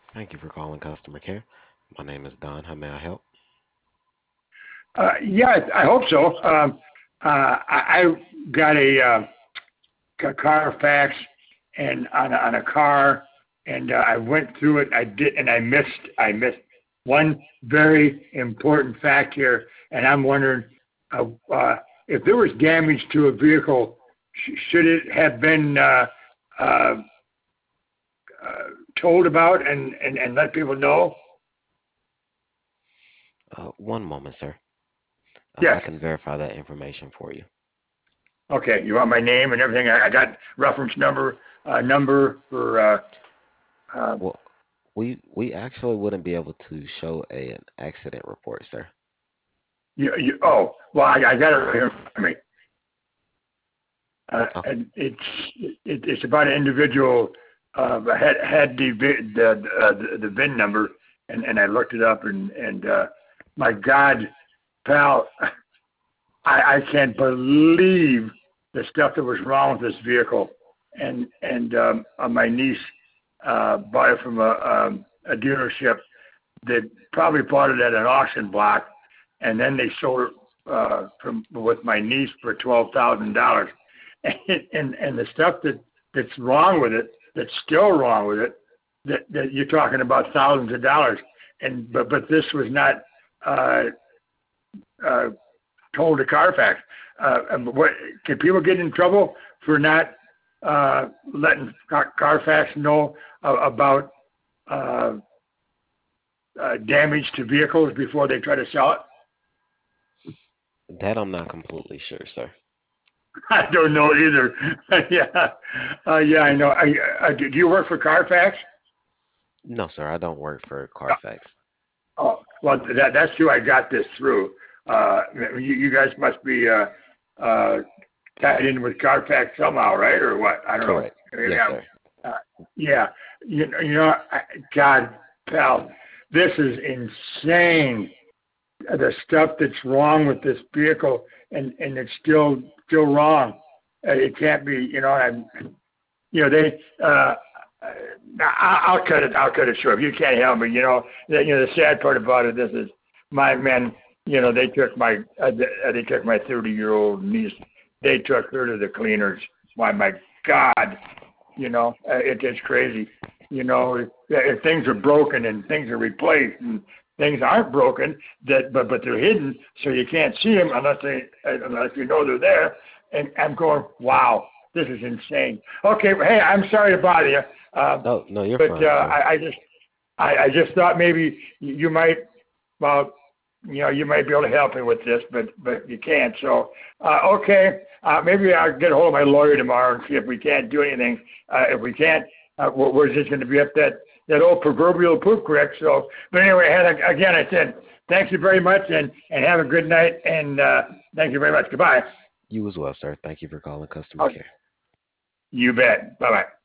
Thank you for calling customer care. My name is Don. How may I help? Yeah, I hope so. I got a Carfax and on a car, and I went through it. I missed one very important fact here, and I'm wondering if there was damage to a vehicle, should it have been uh, told about and let people know? One moment, sir. I Yes. can verify that information for you. Okay. You want my name and everything? I got reference number for. Uh, Well, we actually wouldn't be able to show an accident report, sir. oh, well, I got it right here in front of me. Oh, And it's about an individual had the VIN number, and I looked it up, and my God, pal, I can't believe the stuff that was wrong with this vehicle, and my niece bought it from a dealership that probably bought it at an auction block, and then they sold it from with my niece for $12,000. And the stuff that's wrong with it, that's still wrong with it, that you're talking about thousands of dollars, but this was not uh, told to Carfax. What can people get in trouble for not letting Carfax know about damage to vehicles before they try to sell it? that I'm not completely sure, sir. I don't know either. Yeah, yeah, I know. Do you work for Carfax? No, sir, I don't work for Carfax. Oh, well, that's who I got this through. You guys must be tied in with Carfax somehow, right, or what? I don't know. Correct. Yes, Yeah, sir. yeah. God, pal, this is insane. The stuff that's wrong with this vehicle, and it's still wrong. It can't be. They. I'll cut it. I'll cut it short. You can't help me. The sad part about it. This is my men. They took my 30-year-old niece. They took her to the cleaners. Why, my God. It's crazy. If things are broken and things are replaced and things aren't broken, but they're hidden, so you can't see them unless you know they're there. And I'm going, wow, this is insane. Okay, well, hey, I'm sorry to bother you. No, you're But fine, sir. I just thought maybe you might, well, you might be able to help me with this, but you can't. So, okay, maybe I'll get a hold of my lawyer tomorrow and see if we can't do anything. If we can't, we're just going to be up that old proverbial poop creek. So, but anyway, again, I said thank you very much, and have a good night, and thank you very much. Goodbye. You as well, sir. Thank you for calling customer Oh, care. you bet. Bye bye.